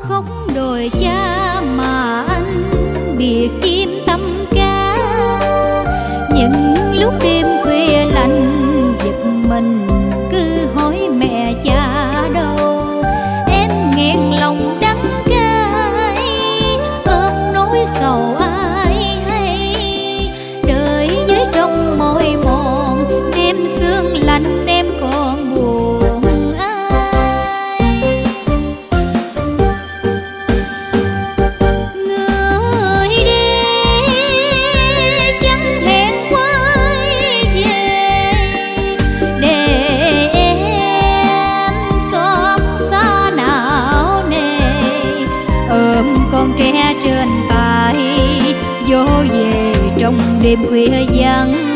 khóc đồi cha mà anh biệt chim tâm ca. Những lúc đêm khuya lạnh giật mình cứ hỏi mẹ cha đâu. Em nghẹn lòng đắng cay ôm nỗi sầu ai hay, đời với trong mỏi mòn đêm sương lạnh em còn buồn ai. Người đi chẳng hẹn quay về để em xót xa não nề, ôm con trẻ trên tay vô về trong đêm khuya vắng.